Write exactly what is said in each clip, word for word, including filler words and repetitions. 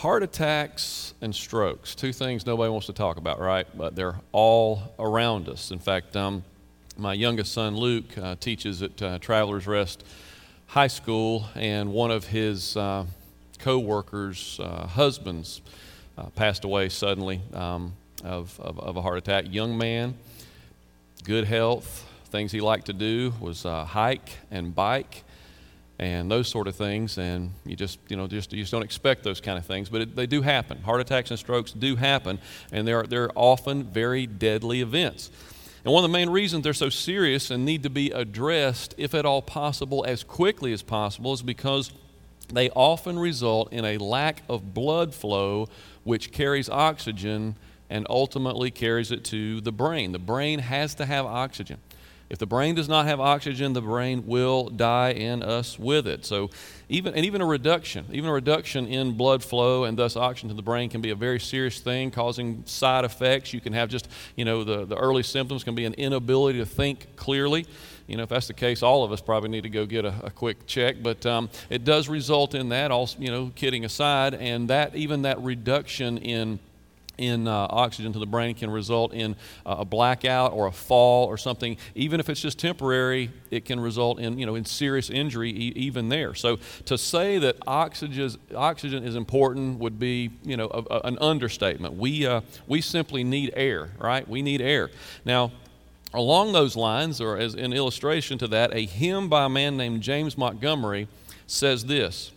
heart attacks and strokes, two things nobody wants to talk about, right? But they're all around us. In fact, um, my youngest son, Luke, uh, teaches at uh, Travelers Rest High School, and one of his uh, co-workers' uh, husbands uh, passed away suddenly um, of, of, of a heart attack. Young man, good health, things he liked to do was uh, hike and bike and those sort of things, and you just, you know, just you just don't expect those kind of things, but it, they do happen. Heart attacks and strokes do happen, and they're they're often very deadly events. And one of the main reasons they're so serious and need to be addressed, if at all possible, as quickly as possible, is because they often result in a lack of blood flow, which carries oxygen and ultimately carries it to the brain. The brain has to have oxygen. If the brain does not have oxygen, the brain will die in us with it. So even and even a reduction, even a reduction in blood flow and thus oxygen to the brain can be a very serious thing, causing side effects. You can have just, you know, the, the early symptoms can be an inability to think clearly. You know, if that's the case, all of us probably need to go get a, a quick check. But um, it does result in that, also, you know, kidding aside, and that even that reduction in in uh, oxygen to the brain can result in uh, a blackout or a fall or something. Even if it's just temporary, it can result in, you know, in serious injury e- even there. So to say that oxygen oxygen is important would be, you know, a, a, an understatement. We uh, we simply need air, right? We need air. Now, along those lines, or as an illustration to that, a hymn by a man named James Montgomery says this: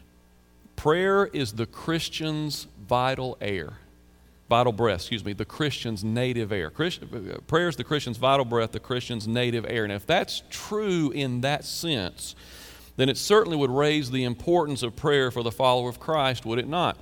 prayer is the Christian's vital air. Vital breath, excuse me, the Christian's native air. Christ, prayer is the Christian's vital breath, the Christian's native air. And if that's true in that sense, then it certainly would raise the importance of prayer for the follower of Christ, would it not?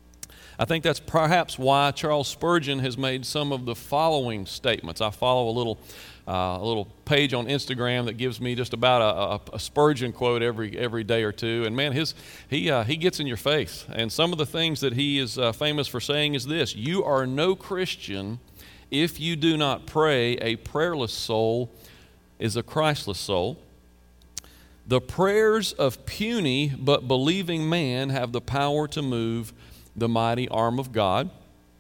I think that's perhaps why Charles Spurgeon has made some of the following statements. I follow a little uh, a little page on Instagram that gives me just about a, a, a Spurgeon quote every every day or two, and man, his he uh, he gets in your face. And some of the things that he is uh, famous for saying is this: "You are no Christian if you do not pray. A prayerless soul is a Christless soul. The prayers of puny but believing man have the power to move the mighty arm of God.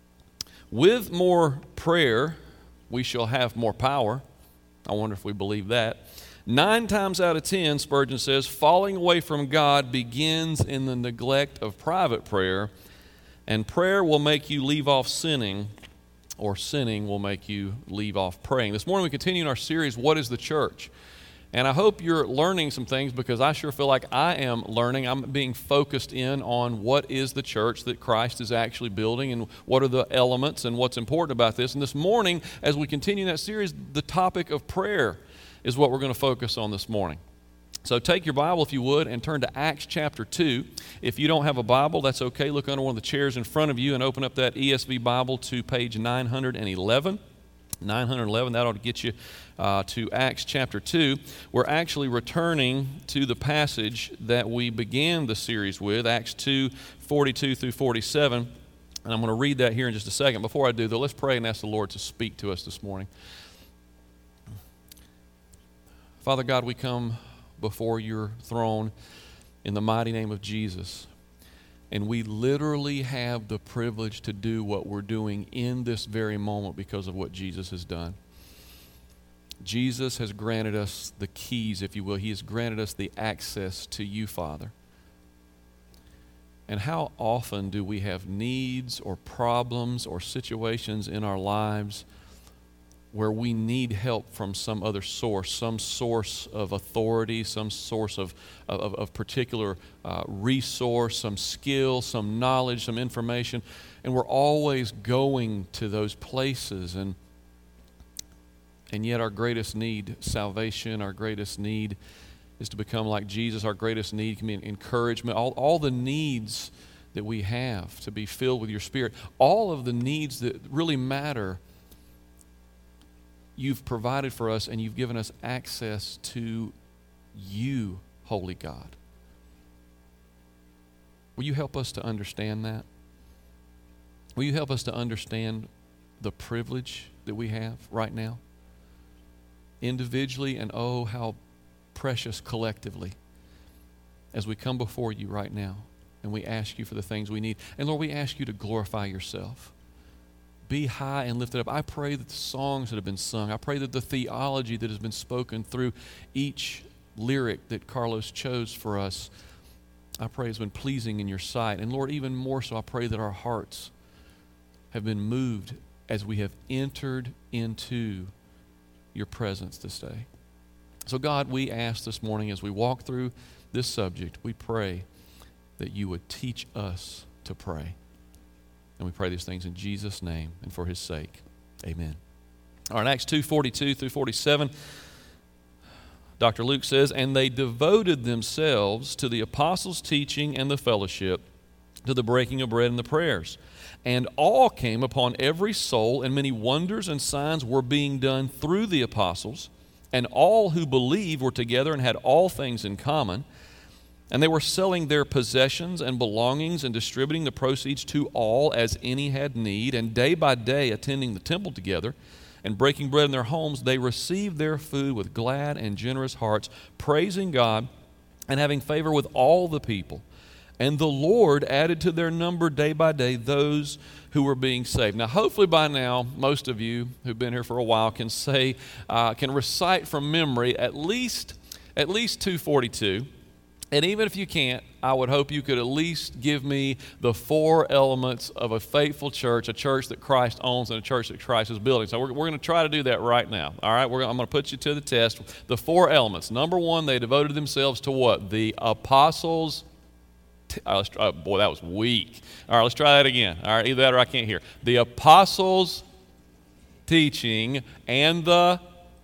With more prayer, we shall have more power." I wonder if we believe that. Nine times out of ten, Spurgeon says, falling away from God begins in the neglect of private prayer, and prayer will make you leave off sinning, or sinning will make you leave off praying. This morning we continue in our series, What is the Church? And I hope you're learning some things, because I sure feel like I am learning. I'm being focused in on what is the church that Christ is actually building, and what are the elements and what's important about this. And this morning, as we continue that series, the topic of prayer is what we're going to focus on this morning. So take your Bible, if you would, and turn to Acts chapter two. If you don't have a Bible, that's okay. Look under one of the chairs in front of you and open up that E S V Bible to page nine hundred eleven. nine hundred eleven, that ought to get you uh, to Acts chapter two. We're actually returning to the passage that we began the series with, Acts two, forty-two through forty-seven. And I'm going to read that here in just a second. Before I do, though, let's pray and ask the Lord to speak to us this morning. Father God, we come before your throne in the mighty name of Jesus. And we literally have the privilege to do what we're doing in this very moment because of what Jesus has done. Jesus has granted us the keys, if you will. He has granted us the access to you, Father. And how often do we have needs or problems or situations in our lives where we need help from some other source, some source of authority, some source of, of, of particular uh, resource, some skill, some knowledge, some information, and we're always going to those places, and and yet our greatest need, salvation, our greatest need is to become like Jesus. Our greatest need can be encouragement, all, all the needs that we have to be filled with your Spirit, all of the needs that really matter, you've provided for us, and you've given us access to you, Holy God. Will you help us to understand that? Will you help us to understand the privilege that we have right now? Individually, and oh, how precious collectively as we come before you right now. and we ask you for the things we need. And Lord, we ask you to glorify yourself. Be high and lifted up. I pray that the songs that have been sung, I pray that the theology that has been spoken through each lyric that Carlos chose for us, I pray has been pleasing in your sight. And Lord, even more so, I pray that our hearts have been moved as we have entered into your presence this day. So God, we ask this morning as we walk through this subject, we pray that you would teach us to pray. And we pray these things in Jesus' name and for his sake. Amen. All right, Acts two forty-two through forty-seven, Doctor Luke says, "And they devoted themselves to the apostles' teaching and the fellowship, to the breaking of bread and the prayers. And awe came upon every soul, and many wonders and signs were being done through the apostles. And all who believed were together and had all things in common. And they were selling their possessions and belongings and distributing the proceeds to all as any had need. And day by day, attending the temple together and breaking bread in their homes, they received their food with glad and generous hearts, praising God and having favor with all the people. And the Lord added to their number day by day those who were being saved." Now, hopefully by now, most of you who've been here for a while can say, uh, can recite from memory at least, at least two forty-two. And even if you can't, I would hope you could at least give me the four elements of a faithful church, a church that Christ owns and a church that Christ is building. So we're, we're going to try to do that right now. All right, we're, I'm going to put you to the test. The four elements. Number one, they devoted themselves to what? The apostles' T- uh, let's try, oh, boy, that was weak. All right, let's try that again. All right, either that or I can't hear. The apostles' teaching and the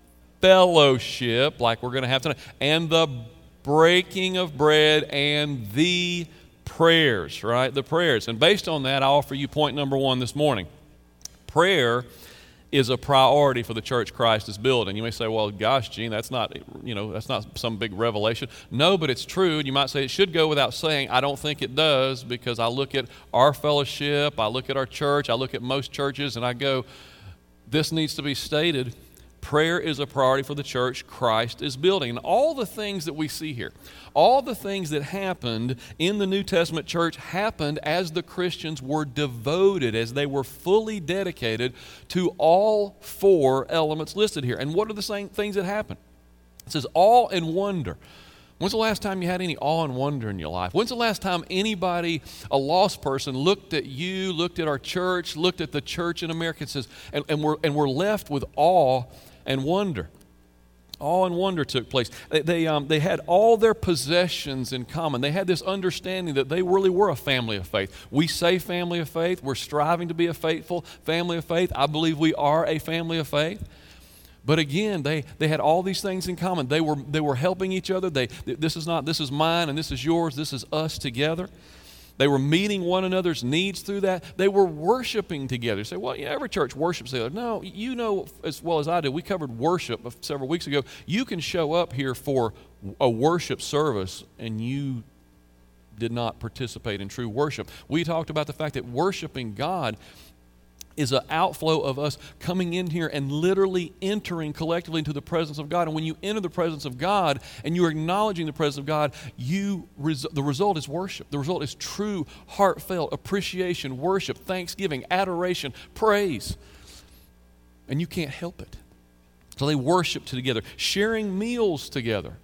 fellowship, like we're going to have tonight, and the breaking of bread and the prayers, right? The prayers. And based on that, I offer you point number one this morning. Prayer is a priority for the church Christ is building. You may say, well, gosh, Gene, that's not, you know, that's not some big revelation. No, but it's true. And you might say it should go without saying. I don't think it does, because I look at our fellowship, I look at our church, I look at most churches, and I go, this needs to be stated. Prayer is a priority for the church Christ is building. And all the things that we see here, all the things that happened in the New Testament church happened as the Christians were devoted, as they were fully dedicated to all four elements listed here. And what are the same things that happened? It says awe and wonder. When's the last time you had any awe and wonder in your life? When's the last time anybody, a lost person, looked at you, looked at our church, looked at the church in America and says, and, and, we're, and we're left with awe and wonder? Awe and wonder took place. They, they, um, they had all their possessions in common. They had this understanding that they really were a family of faith. We say family of faith. We're striving to be a faithful family of faith. I believe we are a family of faith. But again, they, they had all these things in common. They were, they were helping each other. They, this is not, this is mine and this is yours. This is us together. They were meeting one another's needs through that. They were worshiping together. You say, well, yeah, every church worships together. No, you know as well as I do. We covered worship several weeks ago. You can show up here for a worship service and you did not participate in true worship. We talked about the fact that worshiping God is an outflow of us coming in here and literally entering collectively into the presence of God. And when you enter the presence of God and you're acknowledging the presence of God, you res- the result is worship. The result is true, heartfelt appreciation, worship, thanksgiving, adoration, praise. And you can't help it. So they worshiped together, sharing meals together,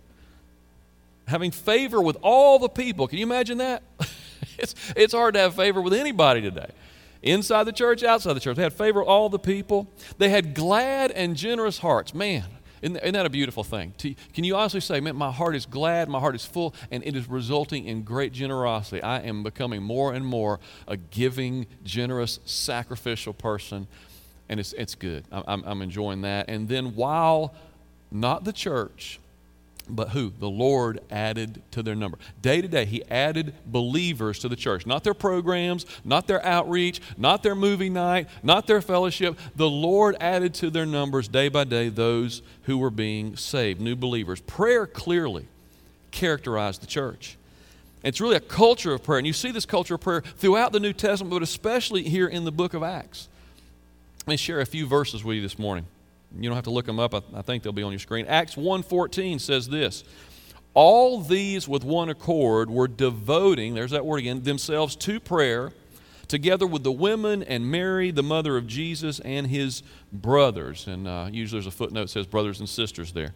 having favor with all the people. Can you imagine that? it's, it's hard to have favor with anybody today. Inside the church, outside the church. They had favor with all the people. They had glad and generous hearts. Man, isn't that a beautiful thing? Can you honestly say, man, my heart is glad, my heart is full, and it is resulting in great generosity. I am becoming more and more a giving, generous, sacrificial person, and it's it's good. I'm, I'm enjoying that. And then while not the church, but who? The Lord added to their number. Day to day, He added believers to the church. Not their programs, not their outreach, not their movie night, not their fellowship. The Lord added to their numbers day by day those who were being saved, new believers. Prayer clearly characterized the church. It's really a culture of prayer. And you see this culture of prayer throughout the New Testament, but especially here in the book of Acts. Let me share a few verses with you this morning. You don't have to look them up. I, I think they'll be on your screen. Acts one fourteen says this: All these with one accord were devoting, there's that word again, themselves to prayer, together with the women and Mary, the mother of Jesus, and his brothers. And uh, usually there's a footnote that says brothers and sisters there.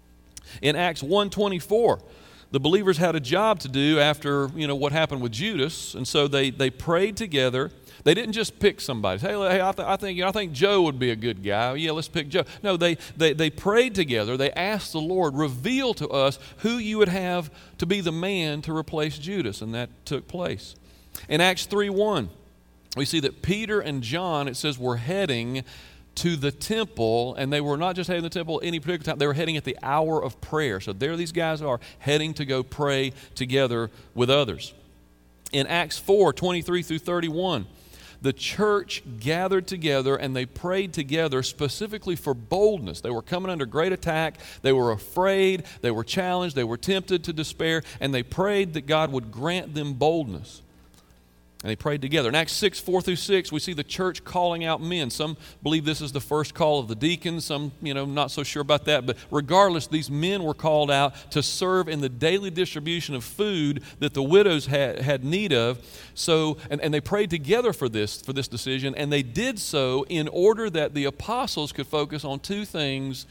In Acts one twenty-four, the believers had a job to do after, you know, what happened with Judas, and so they, they prayed together. They didn't just pick somebody. Hey, hey I, th- I think you know, I think Joe would be a good guy. Yeah, let's pick Joe. No, they, they they prayed together. They asked the Lord, reveal to us who you would have to be the man to replace Judas, and that took place. In Acts three one, we see that Peter and John, it says, were heading to the temple, and they were not just heading to the temple any particular time. They were heading at the hour of prayer. So there these guys are, heading to go pray together with others. In Acts four twenty-three through thirty-one, the church gathered together and they prayed together specifically for boldness. They were coming under great attack. They were afraid. They were challenged. They were tempted to despair. And they prayed that God would grant them boldness. And they prayed together. In Acts six, four through six, we see the church calling out men. Some believe this is the first call of the deacons. Some, you know, not so sure about that. But regardless, these men were called out to serve in the daily distribution of food that the widows had, had need of. So, and, and they prayed together for this, for this decision. And they did so in order that the apostles could focus on two things: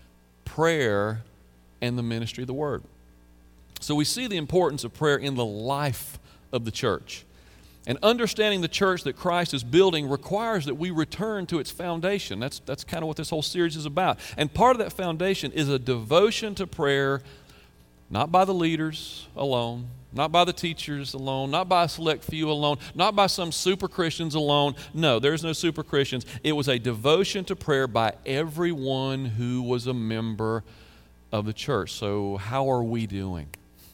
prayer and the ministry of the word. So we see the importance of prayer in the life of the church. And understanding the church that Christ is building requires that we return to its foundation. That's, that's kind of what this whole series is about. And part of that foundation is a devotion to prayer, not by the leaders alone, not by the teachers alone, not by a select few alone, not by some super Christians alone. No, there's no super Christians. It was a devotion to prayer by everyone who was a member of the church. So how are we doing?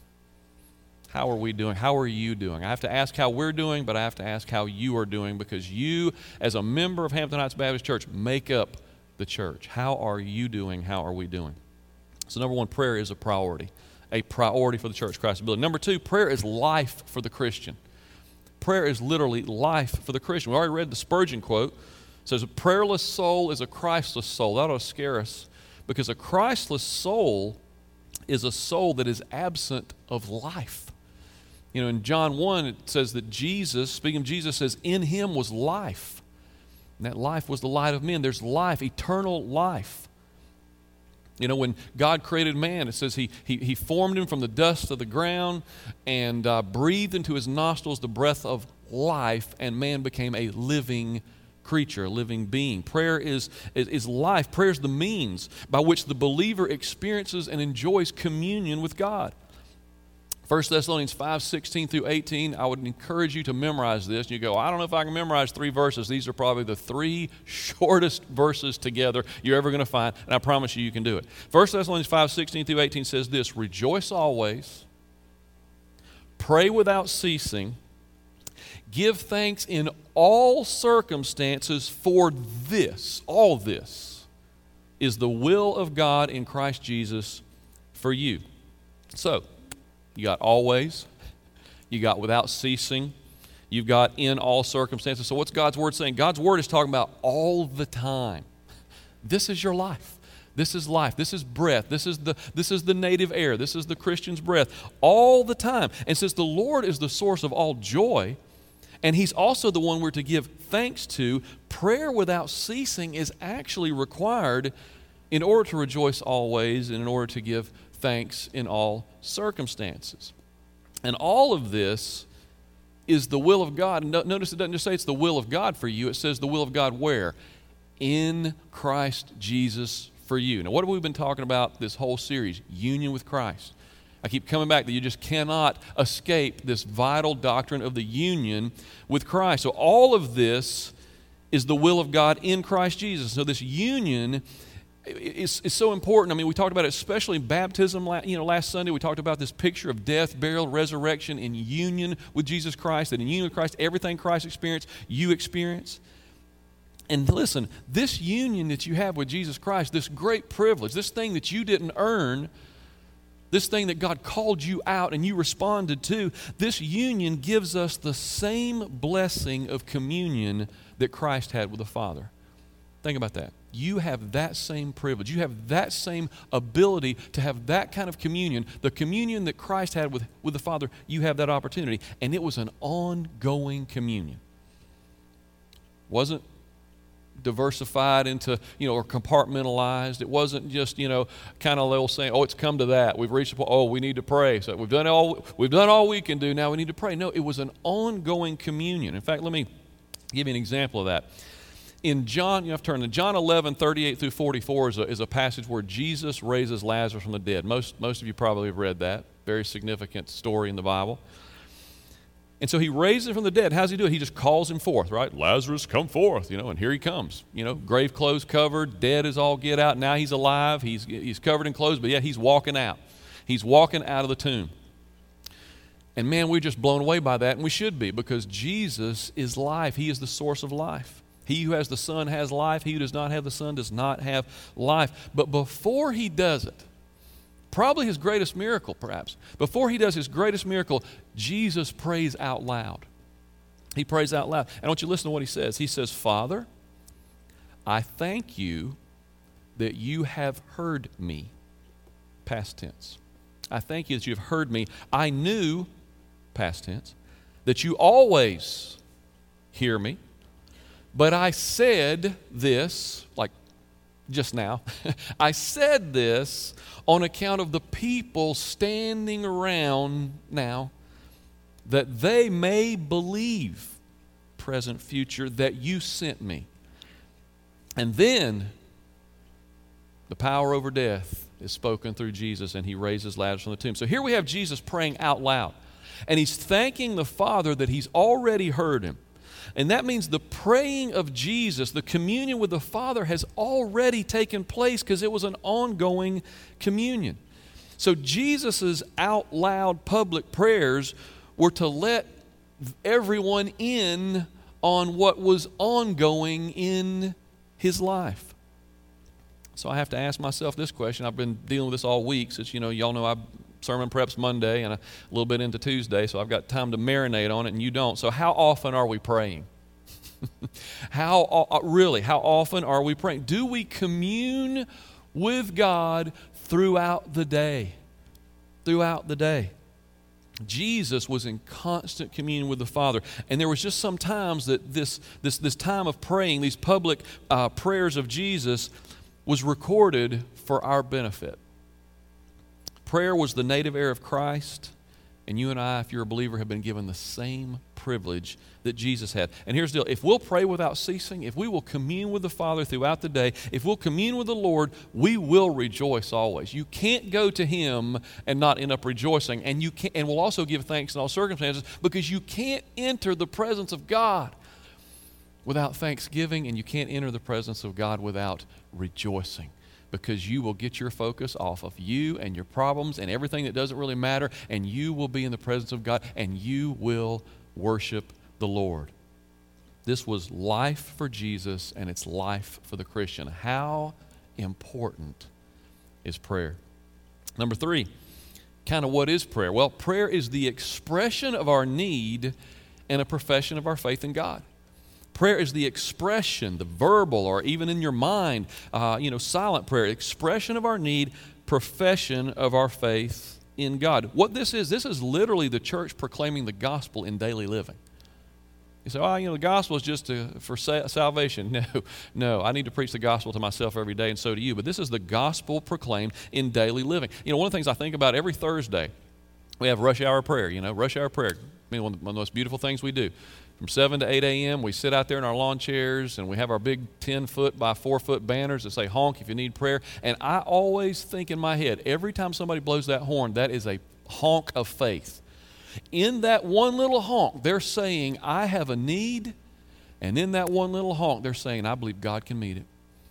How are we doing? How are you doing? I have to ask how we're doing, but I have to ask how you are doing, because you, as a member of Hampton Heights Baptist Church, make up the church. How are you doing? How are we doing? So number one, prayer is a priority, a priority for the church Christ is building. Number two, prayer is life for the Christian. Prayer is literally life for the Christian. We already read the Spurgeon quote. It says, a prayerless soul is a Christless soul. That ought to scare us, because a Christless soul is a soul that is absent of life. You know, in John one, it says that Jesus, speaking of Jesus, says, in him was life. And that life was the light of men. There's life, eternal life. You know, when God created man, it says he, he, he formed him from the dust of the ground and uh, breathed into his nostrils the breath of life, and man became a living creature, a living being. Prayer is, is, is life. Prayer is the means by which the believer experiences and enjoys communion with God. First Thessalonians five, sixteen through eighteen, I would encourage you to memorize this. You go, I don't know if I can memorize three verses. These are probably the three shortest verses together you're ever going to find, and I promise you, you can do it. First Thessalonians five, sixteen through eighteen says this: rejoice always, pray without ceasing, give thanks in all circumstances, for this, all this, is the will of God in Christ Jesus for you. So, you got always, you got without ceasing, you've got in all circumstances. So what's God's word saying? God's word is talking about all the time. This is your life. This is life. This is breath. This is the this is the native air. This is the Christian's breath. All the time. And since the Lord is the source of all joy, and he's also the one we're to give thanks to, prayer without ceasing is actually required in order to rejoice always and in order to give thanks in all circumstances. And all of this is the will of God. No, notice it doesn't just say it's the will of God for you. It says the will of God where? In Christ Jesus for you. Now, what have we been talking about this whole series? Union with Christ. I keep coming back that you just cannot escape this vital doctrine of the union with Christ. So all of this is the will of God in Christ Jesus. So this union It's, it's so important. I mean, we talked about it, especially in baptism. You know, last Sunday we talked about this picture of death, burial, resurrection in union with Jesus Christ. That in union with Christ, everything Christ experienced, you experience. And listen, this union that you have with Jesus Christ, this great privilege, this thing that you didn't earn, this thing that God called you out and you responded to, this union gives us the same blessing of communion that Christ had with the Father. Think about that. You have that same privilege. You have that same ability to have that kind of communion. The communion that Christ had with, with the Father, you have that opportunity. And it was an ongoing communion. Wasn't diversified into, you know, or compartmentalized. It wasn't just, you know, kind of little saying, oh, it's come to that. We've reached a point, oh, we need to pray. So we've done all we've done all we can do. Now we need to pray. No, it was an ongoing communion. In fact, let me give you an example of that. In John, you have to turn to John eleven, thirty-eight through forty-four is a, is a passage where Jesus raises Lazarus from the dead. Most, most of you probably have read that. Very significant story in the Bible. And so he raises him from the dead. How does he do it? He just calls him forth, right? Lazarus, come forth, you know, and here he comes. You know, grave clothes covered, dead as all get out. Now he's alive. He's, he's covered in clothes, but yet he's walking out. He's walking out of the tomb. And man, we're just blown away by that, and we should be, because Jesus is life. He is the source of life. He who has the Son has life. He who does not have the Son does not have life. But before he does it, probably his greatest miracle, perhaps. Before he does his greatest miracle, Jesus prays out loud. He prays out loud. And I want you to listen to what he says. He says, Father, I thank you that you have heard me. Past tense. I thank you that you have heard me. I knew, past tense, that you always hear me. But I said this, like just now, I said this on account of the people standing around now, that they may believe, present, future, that you sent me. And then the power over death is spoken through Jesus, and he raises Lazarus from the tomb. So here we have Jesus praying out loud, and he's thanking the Father that he's already heard him. And that means the praying of Jesus, the communion with the Father, has already taken place because it was an ongoing communion. So Jesus' out loud public prayers were to let everyone in on what was ongoing in his life. So I have to ask myself this question. I've been dealing with this all week since, you know, y'all know I sermon preps Monday and a little bit into Tuesday, so I've got time to marinate on it, and you don't. So how often are we praying? how uh, really, how often are we praying? Do we commune with God throughout the day? Throughout the day. Jesus was in constant communion with the Father, and there was just some times that this this this time of praying, these public uh, prayers of Jesus, was recorded for our benefit. Prayer was the native air of Christ, and you and I, if you're a believer, have been given the same privilege that Jesus had. And here's the deal. If we'll pray without ceasing, if we will commune with the Father throughout the day, if we'll commune with the Lord, we will rejoice always. You can't go to him and not end up rejoicing, and you can't, and we'll also give thanks in all circumstances, because you can't enter the presence of God without thanksgiving, and you can't enter the presence of God without rejoicing. Because you will get your focus off of you and your problems and everything that doesn't really matter, and you will be in the presence of God, and you will worship the Lord. This was life for Jesus, and it's life for the Christian. How important is prayer? Number three, kind of what is prayer? Well, prayer is the expression of our need and a profession of our faith in God. Prayer is the expression, the verbal, or even in your mind, uh, you know, silent prayer, expression of our need, profession of our faith in God. What this is, this is literally the church proclaiming the gospel in daily living. You say, oh, you know, the gospel is just to, for sa- salvation. No, no, I need to preach the gospel to myself every day, and so do you. But this is the gospel proclaimed in daily living. You know, one of the things I think about every Thursday, we have rush hour prayer, you know, rush hour prayer. I mean, one of the most beautiful things we do. From seven to eight a.m., we sit out there in our lawn chairs, and we have our big ten-foot by four-foot banners that say, honk if you need prayer. And I always think in my head, every time somebody blows that horn, that is a honk of faith. In that one little honk, they're saying, I have a need. And in that one little honk, they're saying, I believe God can meet it.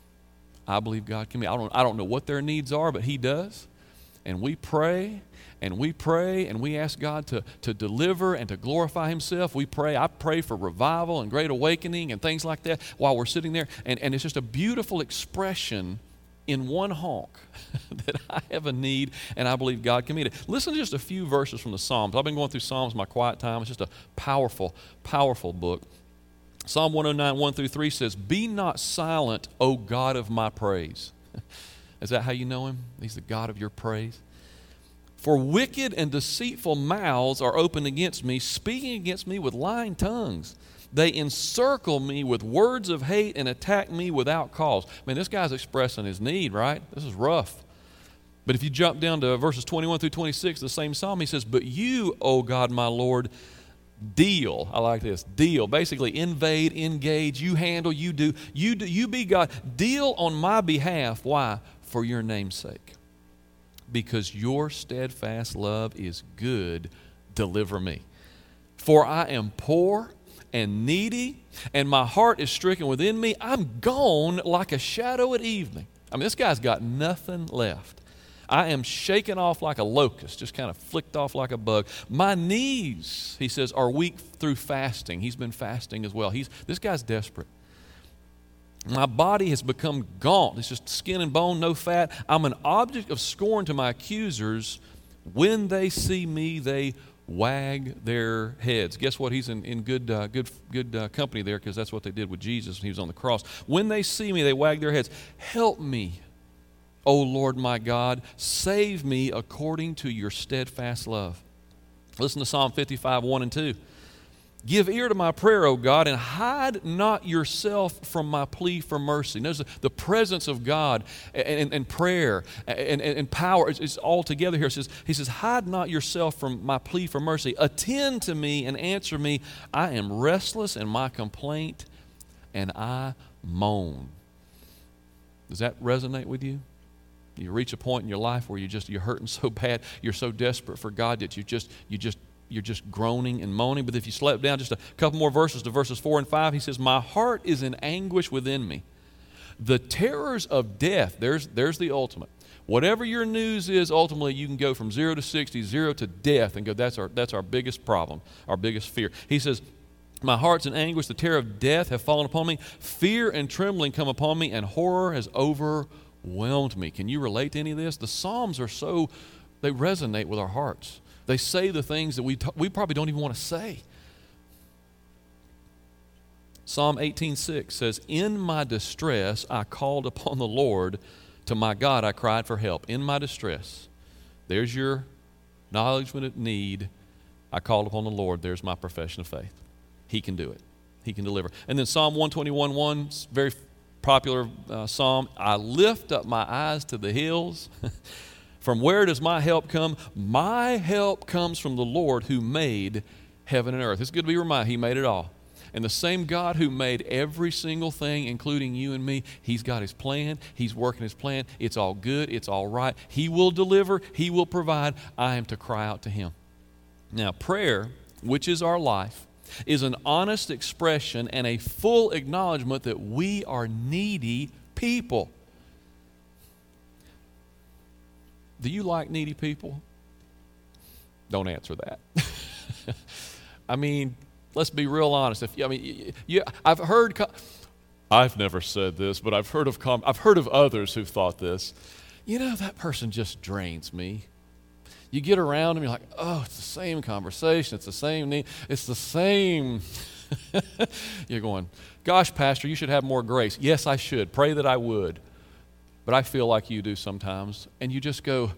I believe God can meet it. I don't, I don't know what their needs are, but he does. And we pray. And we pray and we ask God to, to deliver and to glorify himself. We pray. I pray for revival and great awakening and things like that while we're sitting there. And, and it's just a beautiful expression in one honk that I have a need and I believe God can meet it. Listen to just a few verses from the Psalms. I've been going through Psalms in my quiet time. It's just a powerful, powerful book. Psalm one oh nine, one through three says, "Be not silent, O God of my praise." Is that how you know him? He's the God of your praise. "For wicked and deceitful mouths are opened against me, speaking against me with lying tongues. They encircle me with words of hate and attack me without cause." I mean, this guy's expressing his need, right? This is rough. But if you jump down to verses twenty-one through twenty-six, the same psalm, he says, "But you, O God, my Lord, deal." I like this. Deal. Basically, invade, engage. You handle, you do. You do, you be God. Deal on my behalf. Why? For your name's sake. Because your steadfast love is good, deliver me. For I am poor and needy, and my heart is stricken within me. I'm gone like a shadow at evening. I mean, this guy's got nothing left. I am shaken off like a locust, just kind of flicked off like a bug. My knees, he says, are weak through fasting. He's been fasting as well. He's this guy's desperate. My body has become gaunt. It's just skin and bone, no fat. I'm an object of scorn to my accusers. When they see me, they wag their heads. Guess what? He's in, in good, uh, good, good uh, company there, because that's what they did with Jesus when he was on the cross. When they see me, they wag their heads. Help me, O Lord my God, save me according to your steadfast love. Listen to Psalm fifty-five, one and two. Give ear to my prayer, O God, and hide not yourself from my plea for mercy. Notice the, the presence of God and, and, and prayer and, and, and power is, is all together here. It says, he says, hide not yourself from my plea for mercy. Attend to me and answer me. I am restless in my complaint, and I moan. Does that resonate with you? You reach a point in your life where you just you're hurting so bad, you're so desperate for God that you just you just you're just groaning and moaning. But if you slip down just a couple more verses to verses four and five, he says, "My heart is in anguish within me. The terrors of death," there's there's the ultimate. Whatever your news is, ultimately you can go from zero to sixty, zero to death, and go, that's our that's our biggest problem, our biggest fear. He says, "My heart's in anguish, the terror of death have fallen upon me. Fear and trembling come upon me, and horror has overwhelmed me." Can you relate to any of this? The Psalms are so, they resonate with our hearts. They say the things that we t- we probably don't even want to say. Psalm eighteen six says, "In my distress I called upon the Lord. To my God I cried for help." In my distress. There's your acknowledgement of need. I called upon the Lord. There's my profession of faith. He can do it. He can deliver. And then Psalm one twenty-one, one, very popular uh, psalm. "I lift up my eyes to the hills." From where does my help come? My help comes from the Lord who made heaven and earth. It's good to be reminded, he made it all. And the same God who made every single thing, including you and me, he's got his plan. He's working his plan. It's all good. It's all right. He will deliver. He will provide. I am to cry out to him. Now, prayer, which is our life, is an honest expression and a full acknowledgement that we are needy people. Do you like needy people? Don't answer that. I mean, let's be real honest. If I mean, you, I've heard. I've never said this, but I've heard of. I've heard of others who've thought this. You know, that person just drains me. You get around them, you're like, oh, it's the same conversation. It's the same need. It's the same. You're going, gosh, Pastor, you should have more grace. Yes, I should. Pray that I would. But I feel like you do sometimes. And you just go,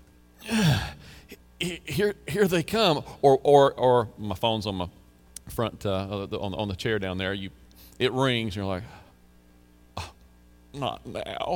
here, here they come. Or, or, or my phone's on my front, uh, on, on the chair down there. You, it rings, and you're like, oh, not now.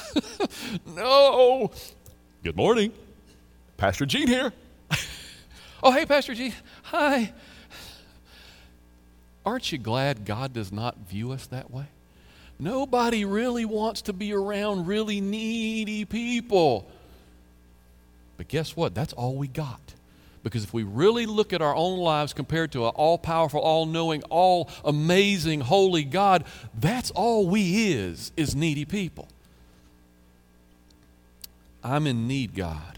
No. Good morning. Pastor Gene here. Oh, hey, Pastor Gene. Hi. Aren't you glad God does not view us that way? Nobody really wants to be around really needy people. But guess what? That's all we got. Because if we really look at our own lives compared to an all-powerful, all-knowing, all-amazing, holy God, that's all we is, is needy people. I'm in need, God.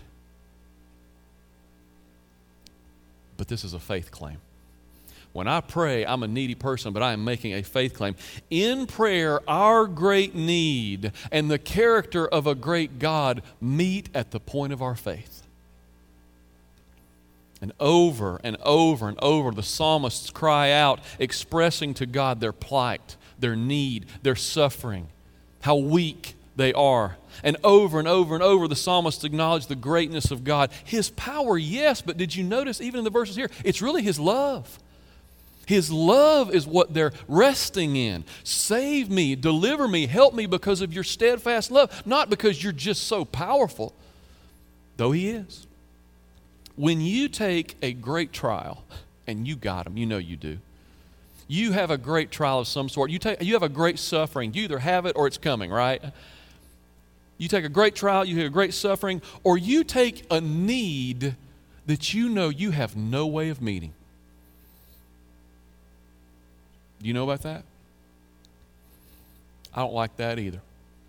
But this is a faith claim. When I pray, I'm a needy person, but I am making a faith claim. In prayer, our great need and the character of a great God meet at the point of our faith. And over and over and over, the psalmists cry out, expressing to God their plight, their need, their suffering, how weak they are. And over and over and over, the psalmists acknowledge the greatness of God. His power, yes, but did you notice, even in the verses here, it's really His love. His love is what they're resting in. Save me, deliver me, help me because of your steadfast love, not because you're just so powerful, though He is. When you take a great trial, and you got them, you know you do. You have a great trial of some sort. You take, you have a great suffering. You either have it or it's coming, right? You take a great trial, you have a great suffering, or you take a need that you know you have no way of meeting. Do you know about that? I don't like that either.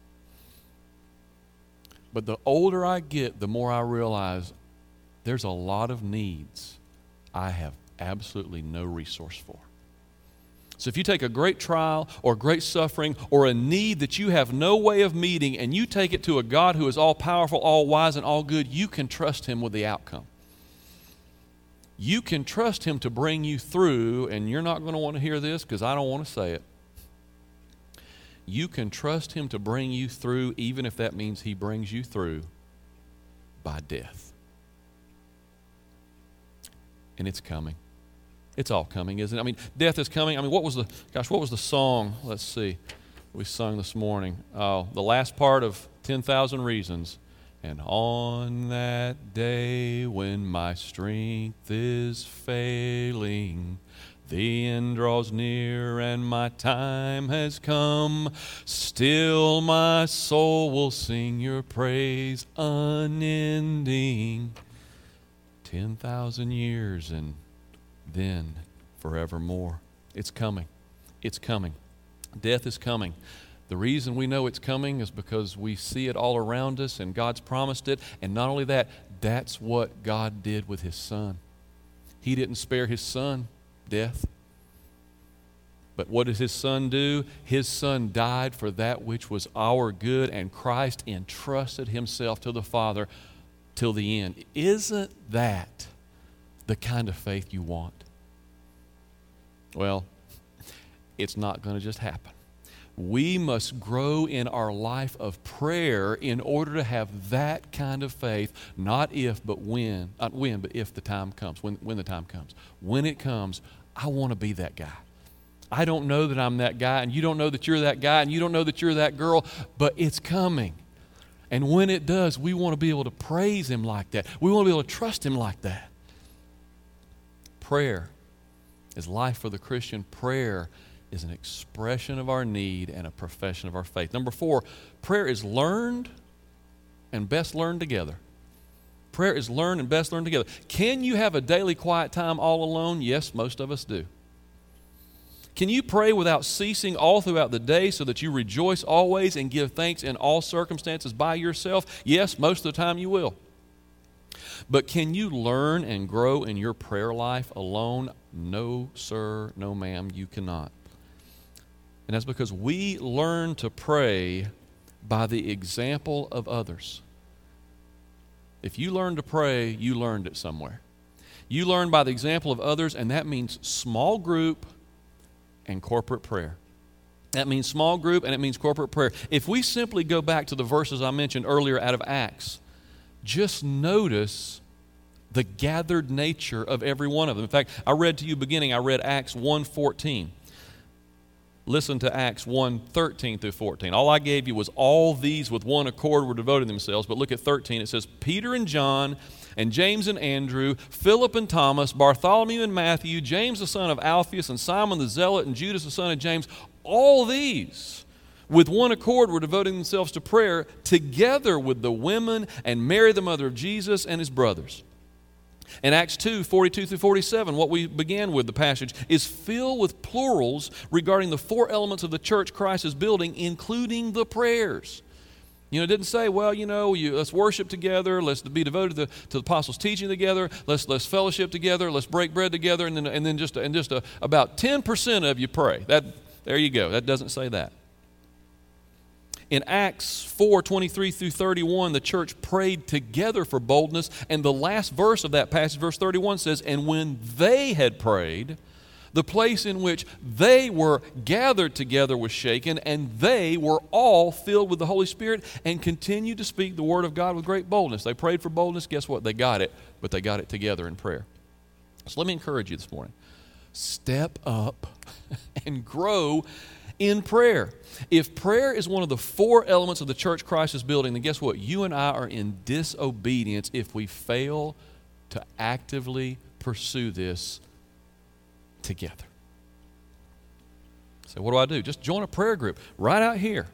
But the older I get, the more I realize there's a lot of needs I have absolutely no resource for. So if you take a great trial or great suffering or a need that you have no way of meeting and you take it to a God who is all powerful, all wise, and all good, you can trust Him with the outcome. You can trust Him to bring you through, and you're not going to want to hear this because I don't want to say it. You can trust Him to bring you through even if that means He brings you through by death. And it's coming. It's all coming, isn't it? I mean, death is coming. I mean, what was the, gosh, what was the song? Let's see. We sung this morning. Oh, the last part of ten thousand Reasons. And on that day when my strength is failing, the end draws near and my time has come, still my soul will sing your praise unending. Ten thousand years and then forevermore. It's coming. It's coming. Death is coming. The reason we know it's coming is because we see it all around us and God's promised it. And not only that, that's what God did with His Son. He didn't spare His Son death. But what did His Son do? His Son died for that which was our good, and Christ entrusted Himself to the Father till the end. Isn't that the kind of faith you want? Well, it's not going to just happen. We must grow in our life of prayer in order to have that kind of faith, not if, but when, not when, but if the time comes, when, when the time comes. When it comes, I want to be that guy. I don't know that I'm that guy, and you don't know that you're that guy, and you don't know that you're that girl, but it's coming. And when it does, we want to be able to praise Him like that. We want to be able to trust Him like that. Prayer is life for the Christian. Prayer is an expression of our need and a profession of our faith. Number four, prayer is learned and best learned together. Prayer is learned and best learned together. Can you have a daily quiet time all alone? Yes, most of us do. Can you pray without ceasing all throughout the day so that you rejoice always and give thanks in all circumstances by yourself? Yes, most of the time you will. But can you learn and grow in your prayer life alone? No, sir, no, ma'am, you cannot. And that's because we learn to pray by the example of others. If you learn to pray, you learned it somewhere. You learn by the example of others, and that means small group and corporate prayer. That means small group and it means corporate prayer. If we simply go back to the verses I mentioned earlier out of Acts, just notice the gathered nature of every one of them. In fact, I read to you beginning, I read Acts one fourteen. Listen to Acts one thirteen through fourteen. All I gave you was all these with one accord were devoted themselves. But look at thirteen. It says, Peter and John and James and Andrew, Philip and Thomas, Bartholomew and Matthew, James the son of Alphaeus and Simon the Zealot and Judas the son of James, all these with one accord were devoting themselves to prayer together with the women and Mary the mother of Jesus and his brothers. In Acts two, forty-two through forty-seven, what we began with, the passage, is filled with plurals regarding the four elements of the church Christ is building, including the prayers. You know, it didn't say, well, you know, you, let's worship together, let's be devoted to, to the apostles' teaching together, let's let's fellowship together, let's break bread together, and then and then just and just a, about ten percent of you pray. That there you go. That doesn't say that. In Acts four, twenty-three through thirty-one, the church prayed together for boldness, and the last verse of that passage, verse thirty-one, says, "And when they had prayed, the place in which they were gathered together was shaken, and they were all filled with the Holy Spirit and continued to speak the word of God with great boldness." They prayed for boldness. Guess what? They got it, but they got it together in prayer. So let me encourage you this morning. Step up and grow in prayer. If prayer is one of the four elements of the church Christ is building, then guess what? You and I are in disobedience if we fail to actively pursue this together. So what do I do? Just join a prayer group. Right out here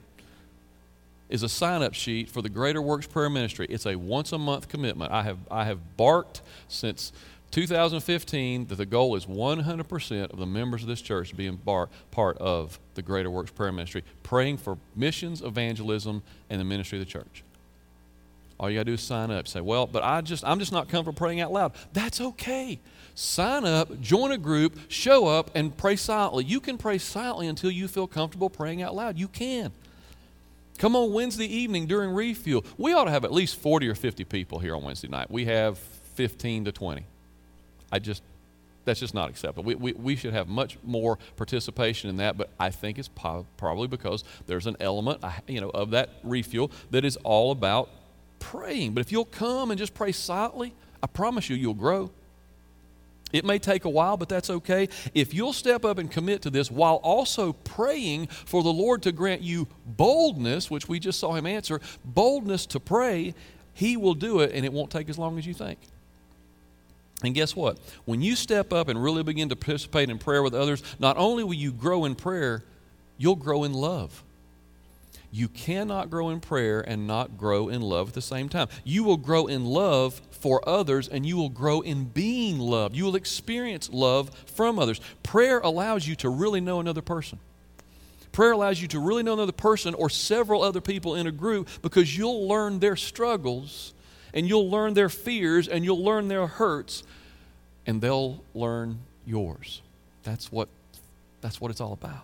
is a sign-up sheet for the Greater Works Prayer Ministry. It's a once-a-month commitment. I have I have barked since two thousand fifteen that the goal is one hundred percent of the members of this church being bar, part of the Greater Works Prayer Ministry, praying for missions, evangelism, and the ministry of the church. All you got to do is sign up. Say, well, but I just, I'm just not comfortable praying out loud. That's okay. Sign up, join a group, show up, and pray silently. You can pray silently until you feel comfortable praying out loud. You can. Come on Wednesday evening during refuel. We ought to have at least forty or fifty people here on Wednesday night. We have fifteen to twenty. I just, that's just not acceptable. We, we, we should have much more participation in that, but I think it's po- probably because there's an element, you know, of that refuel that is all about praying. But if you'll come and just pray silently, I promise you, you'll grow. It may take a while, but that's okay. If you'll step up and commit to this while also praying for the Lord to grant you boldness, which we just saw him answer, boldness to pray, he will do it, and it won't take as long as you think. And guess what? When you step up and really begin to participate in prayer with others, not only will you grow in prayer, you'll grow in love. You cannot grow in prayer and not grow in love at the same time. You will grow in love for others, and you will grow in being loved. You will experience love from others. Prayer allows you to really know another person. Prayer allows you to really know another person or several other people in a group, because you'll learn their struggles, and you'll learn their fears, and you'll learn their hurts, and they'll learn yours. That's what, that's what it's all about.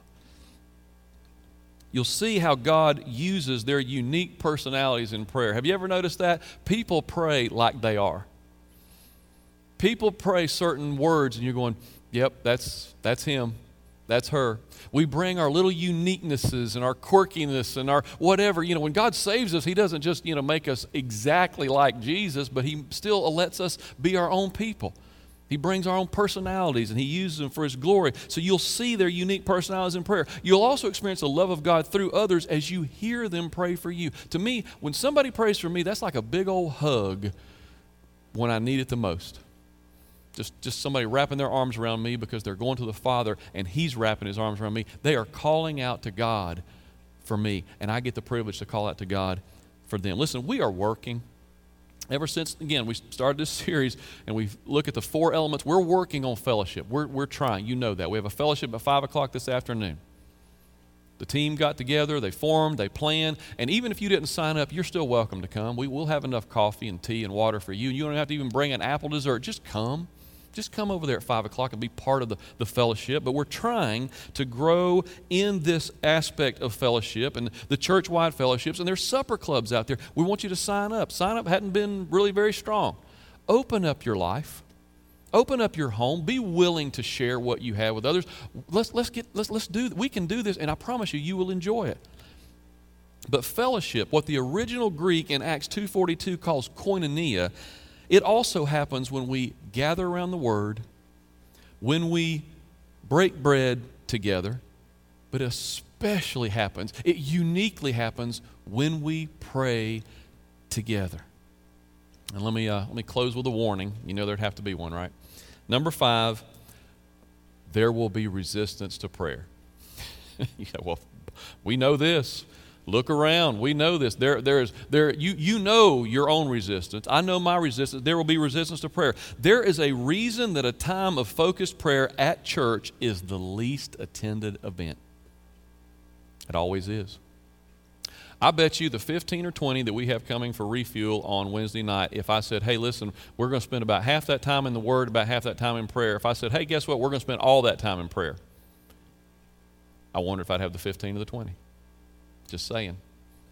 You'll see how God uses their unique personalities in prayer. Have you ever noticed that? People pray like they are. People pray certain words, and you're going, yep, that's that's him. That's her. We bring our little uniquenesses and our quirkiness and our whatever. You know, when God saves us, he doesn't just, you know, make us exactly like Jesus, but he still lets us be our own people. He brings our own personalities, and he uses them for his glory. So you'll see their unique personalities in prayer. You'll also experience the love of God through others as you hear them pray for you. To me, when somebody prays for me, that's like a big old hug when I need it the most. Just, just somebody wrapping their arms around me because they're going to the Father, and he's wrapping his arms around me. They are calling out to God for me, and I get the privilege to call out to God for them. Listen, we are working. Ever since, again, we started this series and we look at the four elements, we're working on fellowship. We're, we're trying. You know that. We have a fellowship at five o'clock this afternoon. The team got together, they formed, they planned, and even if you didn't sign up, you're still welcome to come. We will have enough coffee and tea and water for you. You don't have to even bring an apple dessert. Just come. Just come over there at five o'clock and be part of the, the fellowship. But we're trying to grow in this aspect of fellowship and the church-wide fellowships. And there's supper clubs out there. We want you to sign up. Sign up hadn't been really very strong. Open up your life. Open up your home. Be willing to share what you have with others. Let's let's get let's let's do. We can do this, and I promise you, you will enjoy it. But fellowship, what the original Greek in Acts two forty-two calls koinonia, it also happens when we gather around the Word, when we break bread together, but it especially happens, it uniquely happens when we pray together. And let me uh, let me close with a warning. You know there'd have to be one, right? Number five, there will be resistance to prayer. Yeah, well, we know this. Look around. We know this. There, there is, there. You, you know your own resistance. I know my resistance. There will be resistance to prayer. There is a reason that a time of focused prayer at church is the least attended event. It always is. I bet you the fifteen or twenty that we have coming for refuel on Wednesday night, if I said, hey, listen, we're going to spend about half that time in the Word, about half that time in prayer. If I said, hey, guess what? We're going to spend all that time in prayer. I wonder if I'd have the fifteen or the twenty. Just saying.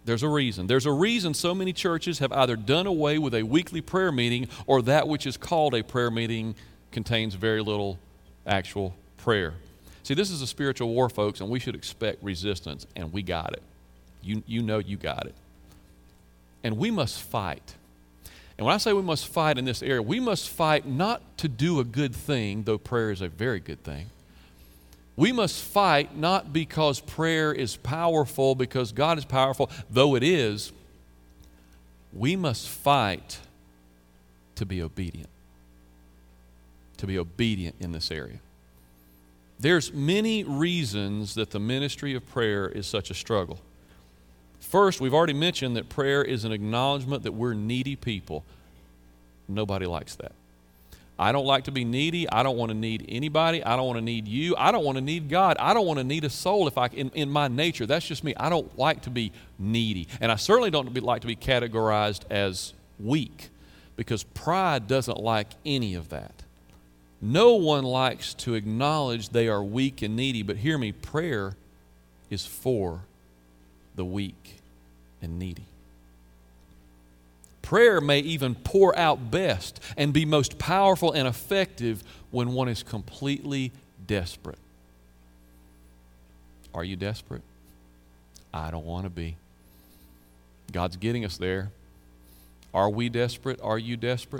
There's a reason. There's a reason so many churches have either done away with a weekly prayer meeting or that which is called a prayer meeting contains very little actual prayer. See, this is a spiritual war, folks, and we should expect resistance, and we got it. You, you know you got it. And we must fight. And when I say we must fight in this area, we must fight not to do a good thing, though prayer is a very good thing. We must fight not because prayer is powerful, because God is powerful, though it is. We must fight to be obedient. To be obedient in this area. There's many reasons that the ministry of prayer is such a struggle. First, we've already mentioned that prayer is an acknowledgement that we're needy people. Nobody likes that. I don't like to be needy. I don't want to need anybody. I don't want to need you. I don't want to need God. I don't want to need a soul if I in, in my nature. That's just me. I don't like to be needy. And I certainly don't be, like to be categorized as weak, because pride doesn't like any of that. No one likes to acknowledge they are weak and needy, but hear me, prayer is for the weak and needy. Prayer may even pour out best and be most powerful and effective when one is completely desperate. Are you desperate? I don't want to be. God's getting us there. Are we desperate? Are you desperate?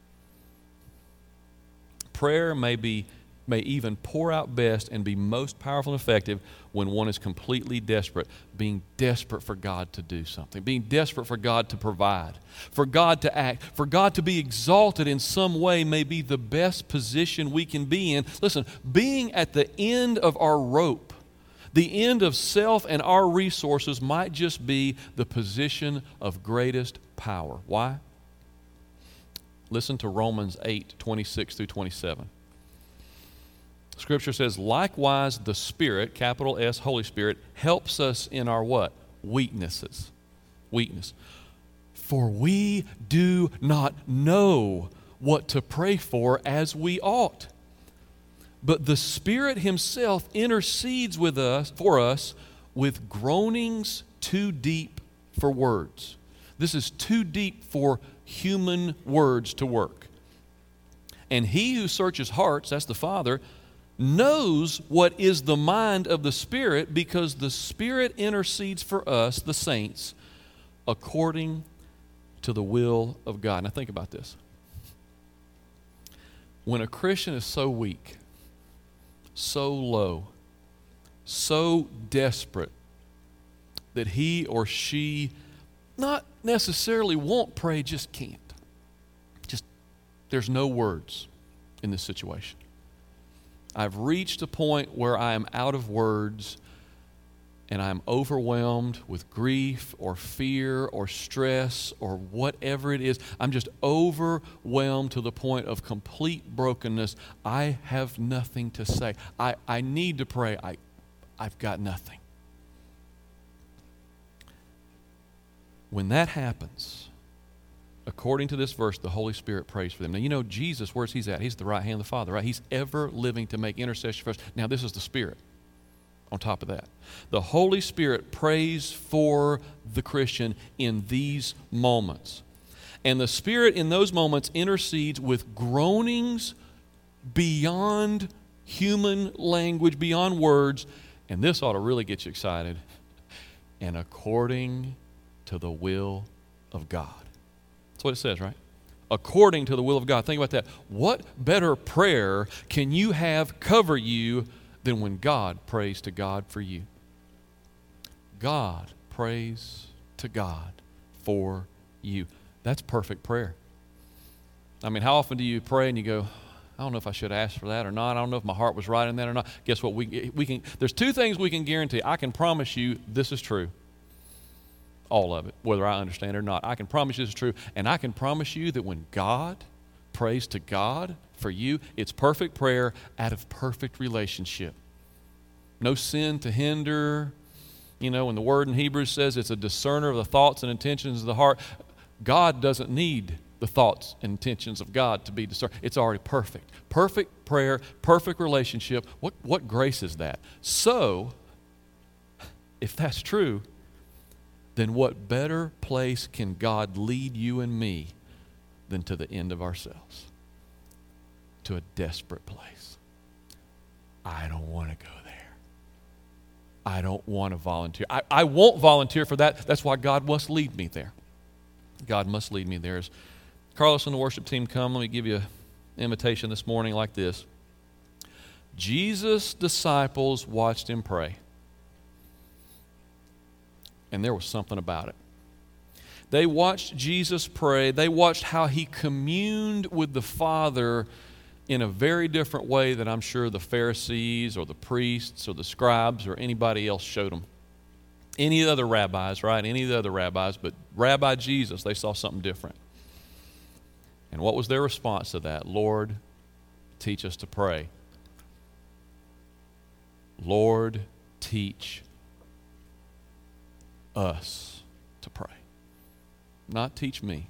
Prayer may be may even pour out best and be most powerful and effective when one is completely desperate, being desperate for God to do something, being desperate for God to provide, for God to act, for God to be exalted in some way may be the best position we can be in. Listen, being at the end of our rope, the end of self and our resources might just be the position of greatest power. Why? Listen to Romans eight, twenty-six through twenty-seven. Scripture says, likewise the Spirit, capital S, Holy Spirit, helps us in our what? Weaknesses. Weakness. For we do not know what to pray for as we ought. But the Spirit Himself intercedes with us, for us with groanings too deep for words. This is too deep for human words to work. And He who searches hearts, that's the Father, knows what is the mind of the Spirit, because the Spirit intercedes for us, the saints, according to the will of God. Now think about this. When a Christian is so weak, so low, so desperate that he or she not necessarily won't pray, just can't. Just, there's no words in this situation. I've reached a point where I am out of words and I'm overwhelmed with grief or fear or stress or whatever it is. I'm just overwhelmed to the point of complete brokenness. I have nothing to say. I, I need to pray. I, I've got nothing. When that happens, according to this verse, the Holy Spirit prays for them. Now, you know, Jesus, where's He's at? He's at the right hand of the Father, right? He's ever living to make intercession for us. Now, this is the Spirit on top of that. The Holy Spirit prays for the Christian in these moments. And the Spirit in those moments intercedes with groanings beyond human language, beyond words. And this ought to really get you excited. And according to the will of God. That's what it says, right? According to the will of God. Think about that. What better prayer can you have cover you than when God prays to God for you? God prays to God for you. That's perfect prayer. I mean, how often do you pray and you go, I don't know if I should ask for that or not. I don't know if my heart was right in that or not. Guess what? We, we can. There's two things we can guarantee. I can promise you this is true. All of it, whether I understand it or not. I can promise you this is true. And I can promise you that when God prays to God for you, it's perfect prayer out of perfect relationship. No sin to hinder. You know, when the word in Hebrews says it's a discerner of the thoughts and intentions of the heart, God doesn't need the thoughts and intentions of God to be discerned. It's already perfect. Perfect prayer, perfect relationship. What, what grace is that? So, if that's true, then what better place can God lead you and me than to the end of ourselves? To a desperate place. I don't want to go there. I don't want to volunteer. I, I won't volunteer for that. That's why God must lead me there. God must lead me there. As Carlos and the worship team come, let me give you an invitation this morning like this. Jesus' disciples watched him pray. And there was something about it. They watched Jesus pray. They watched how he communed with the Father in a very different way than I'm sure the Pharisees or the priests or the scribes or anybody else showed them. Any of the other rabbis, right? Any of the other rabbis, but Rabbi Jesus, they saw something different. And what was their response to that? Lord, teach us to pray. Lord, teach us to pray. Not teach me.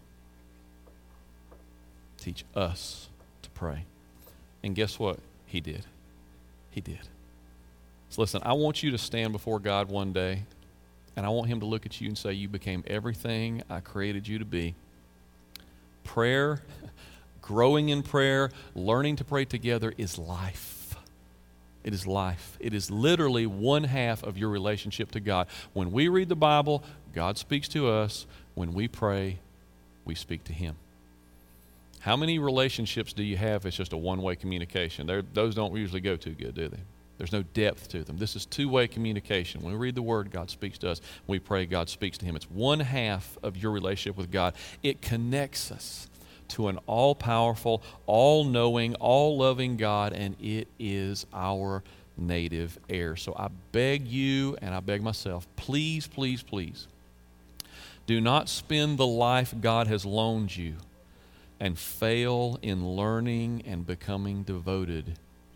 Teach us to pray. And guess what? He did. He did. So listen, I want you to stand before God one day, and I want him to look at you and say, you became everything I created you to be. Prayer, growing in prayer, learning to pray together is life. It is life. It is literally one half of your relationship to God. When we read the Bible, God speaks to us. When we pray, we speak to him. How many relationships do you have? It's just a one-way communication. They're, those don't usually go too good, do they? There's no depth to them. This is two-way communication. When we read the Word, God speaks to us. When we pray, God speaks to him. It's one half of your relationship with God. It connects us to an all-powerful, all-knowing, all-loving God, and it is our native air. So I beg you, and I beg myself, please, please, please, do not spend the life God has loaned you and fail in learning and becoming devoted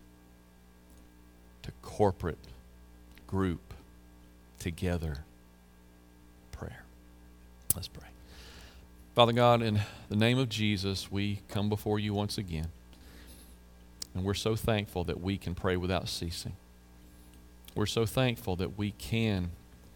to corporate, group, together prayer. Let's pray. Father God, in the name of Jesus, we come before you once again. And we're so thankful that we can pray without ceasing. We're so thankful that we can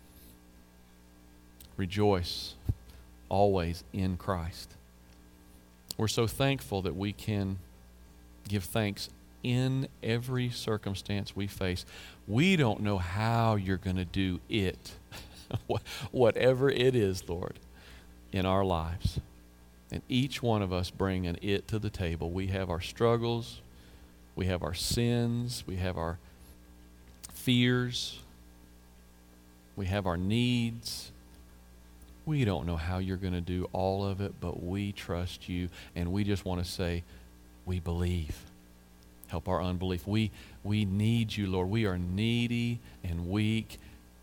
rejoice always in Christ. We're so thankful that we can give thanks in every circumstance we face. We don't know how you're going to do it, whatever it is, Lord, in our lives. And each one of us bring an it to the table. We have our struggles, we have our sins, we have our fears, we have our needs. We don't know how you're going to do all of it, but we trust you, and we just want to say, we believe. Help our unbelief. We, we need you, Lord. We are needy and weak,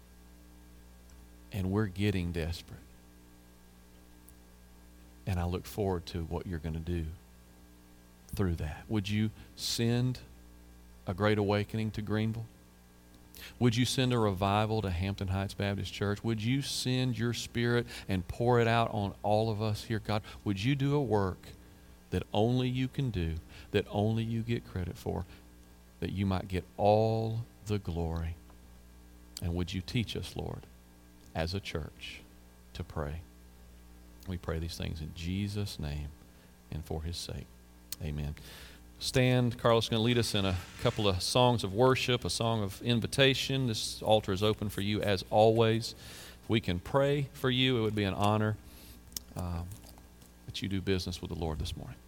and we're getting desperate. And I look forward to what you're going to do through that. Would you send a great awakening to Greenville? Would you send a revival to Hampton Heights Baptist Church? Would you send your Spirit and pour it out on all of us here, God? Would you do a work that only you can do, that only you get credit for, that you might get all the glory? And would you teach us, Lord, as a church, to pray? We pray these things in Jesus' name and for his sake. Amen. Stand. Carlos is going to lead us in a couple of songs of worship, a song of invitation. This altar is open for you as always. If we can pray for you, it would be an honor um, that you do business with the Lord this morning.